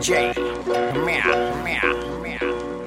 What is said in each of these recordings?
J. Meow, meow, meow.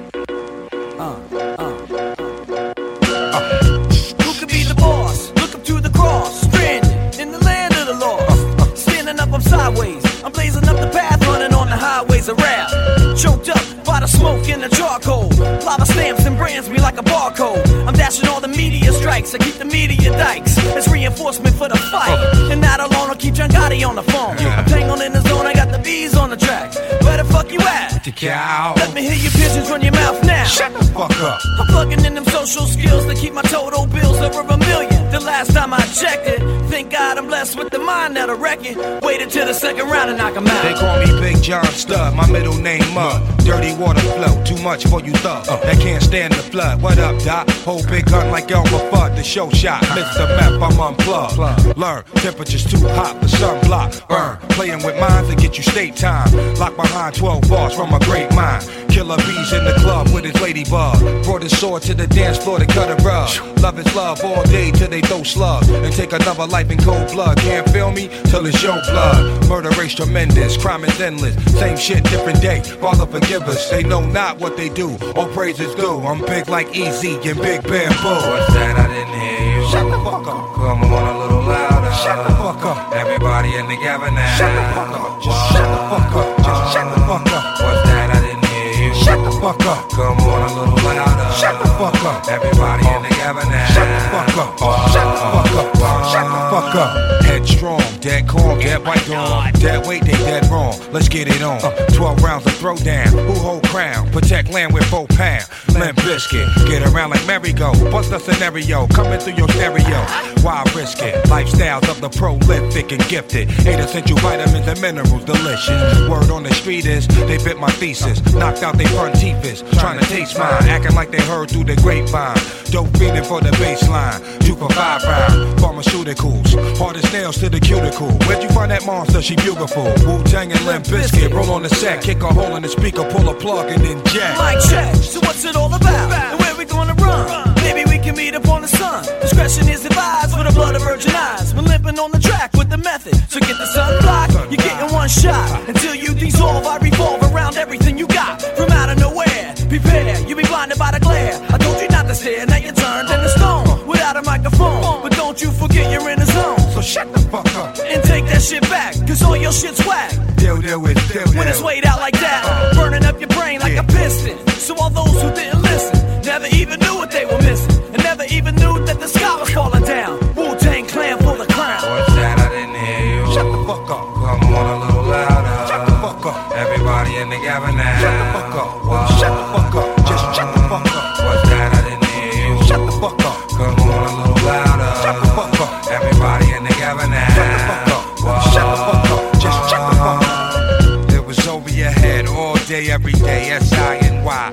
Who could be the boss? Look up to the cross, stranded in the land of the lost. Standing up, I'm sideways. I'm blazing up the path, running on the highways of rap. Choked up by the smoke and the charcoal. Lava stamps and brands me like a barcode. I'm dashing all the media strikes. I keep the media dikes. It's reinforcement for the fight. And not alone, I'll keep John Gotti on the phone. I'm tangled in the zone, I got the bees on the track. Where the fuck you at? The cow. Let me hear your pigeons run your mouth now. Shut the fuck up. I'm plugging in them social skills to keep my total bills over $1 million. The last time I checked it, thank God I'm blessed with the mind that'll wreck it. Waited till the second round and knock 'em out. They call me Big John Stud, my middle name Mud. Dirty water flow, too much for you thug. That can't stand the flood. What up, Doc? Hold big gun like Elmer Fudd, the show shot. Mr. Meth, I'm unplugged. Learn, temperature's too hot, the sunblock. Burn, playing with minds to get you state time. Locked behind 12 bars from a great mind. Killer bees in the club with his ladybug. Brought his sword to the dance floor to cut a rug. Love is love all day till they throw slugs. And take another life in cold blood. Can't feel me till it's your blood. Murder rate's tremendous, crime is endless. Same shit, different day. Father forgive us, they know not what they do. All praises due. I'm big like Easy and Big Bamboo. What's that? I didn't hear you. Shut the fuck up. Come on a little louder. Shut the fuck up. Everybody in the cabin now. Shut the fuck up. Just shut the fuck up. Just shut the fuck up. What's that? I didn't hear you. Shut the fuck up. Come on a little louder. Shut the fuck up. Everybody in the cabin now. Shut the fuck up. Shut the fuck up. Shut the fuck up. Headstrong, dead calm, dead white dawn. Dead weight, they dead wrong. Let's get it on. 12 rounds of throwdown. Who hold crown? Protect land with 4 pounds. Limp biscuit. Get around like merry-go. What's the scenario? Coming through your stereo. Why risk it? Lifestyles of the prolific and gifted. 8 essential vitamins and minerals, delicious. Word on the street is, they bit my thesis. Knocked out they front teeth is. Trying to taste mine. Acting like they heard through the grapevine. Dope feeling for the baseline. 2 for 5 round. Pharmaceuticals. Hard as nails to the cuticle. Where'd you find that monster? She beautiful. Wu-Tang and Limp Bizkit. Roll on the set. Kick a hole in the speaker. Pull a plug and then jack. Mic check. So what's it all about? And where we gonna run? Maybe we can meet up on the sun. Discretion is advised for the blood of virgin eyes. We're limping on the track with the method. So get the sun block. You're getting one shot. Until you dissolve, I revolve around everything you got. From out of nowhere. Prepare. You be blinded by the glare. I told you not to stare. Now you're turned into stone. Without a microphone. But don't you forget you're in the zone. So shut the fuck up. And take that shit back. Cause all your shit's whack. Deal with deal. When it's weighed out like that, burning up your brain like a piston. So all those who didn't listen never even knew what they were missing, and never even knew that the sky was falling down. Wu-Tang Clan for the crown. What's that? I didn't hear you. Shut the fuck up. Come on a little louder. Shut the fuck up. Everybody in the cabin now. Shut the fuck up. Shut the fuck up. Just shut the fuck up. What's that? I didn't hear you. Shut the fuck up. Come on a little louder. Shut the fuck up. Everybody in the cabin now. Shut the fuck up. Shut the fuck up. Just shut the fuck up. It was over your head all day, every day. SINY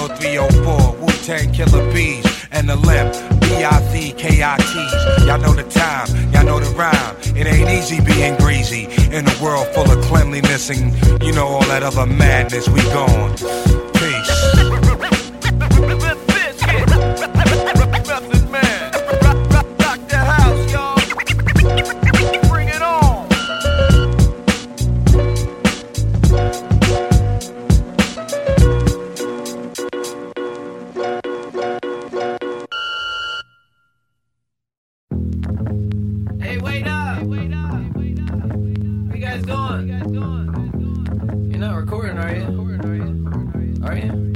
10304. Wu-Tang Killer Bees and the Limp. BIZKITs. Y'all know the time. Y'all know the rhyme. It ain't easy being greasy in a world full of cleanliness and you know all that other madness. We gone. Peace. Hey, wait up! Where you guys going? You're not recording, are you? Are you?